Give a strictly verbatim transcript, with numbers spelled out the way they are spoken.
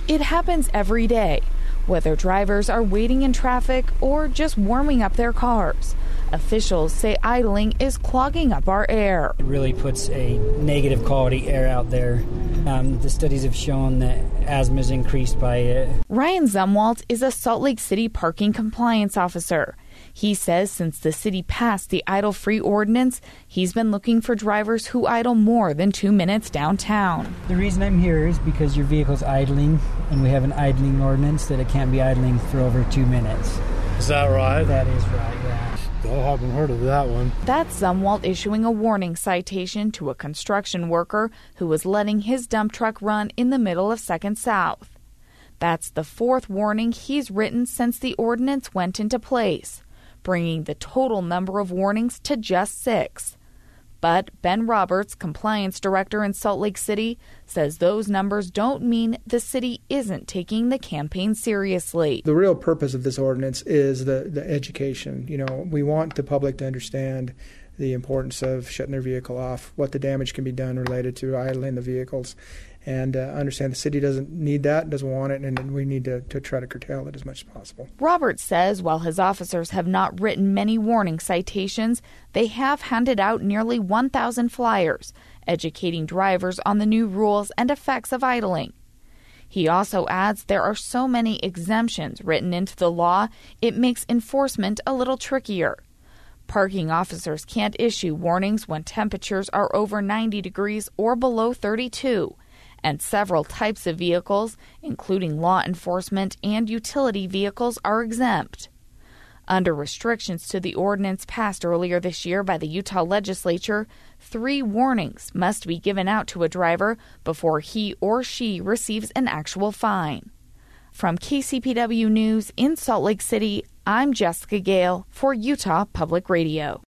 It happens every day, whether drivers are waiting in traffic or just warming up their cars. Officials say idling is clogging up our air. It really puts a negative quality air out there. Um, the studies have shown that asthma is increased by it. Ryan Zumwalt is a Salt Lake City parking compliance officer. He says since the city passed the idle-free ordinance, he's been looking for drivers who idle more than two minutes downtown. The reason I'm here is because your vehicle's idling, and we have an idling ordinance that it can't be idling for over two minutes. Is that right? That is right, yeah. Still haven't heard of that one. That's Zumwalt issuing a warning citation to a construction worker who was letting his dump truck run in the middle of Second South. That's the fourth warning he's written since the ordinance went into place, bringing the total number of warnings to just six. But Ben Roberts, compliance director in Salt Lake City, says those numbers don't mean the city isn't taking the campaign seriously. The real purpose of this ordinance is the, the education. You know, we want the public to understand the importance of shutting their vehicle off, what the damage can be done related to idling the vehicles, and uh, understand the city doesn't need that, doesn't want it, and we need to, to try to curtail it as much as possible. Roberts says while his officers have not written many warning citations, they have handed out nearly one thousand flyers, educating drivers on the new rules and effects of idling. He also adds there are so many exemptions written into the law, it makes enforcement a little trickier. Parking officers can't issue warnings when temperatures are over ninety degrees or below thirty-two. And several types of vehicles, including law enforcement and utility vehicles, are exempt. Under restrictions to the ordinance passed earlier this year by the Utah legislature, three warnings must be given out to a driver before he or she receives an actual fine. From K C P W News in Salt Lake City, I'm Jessica Gale for Utah Public Radio.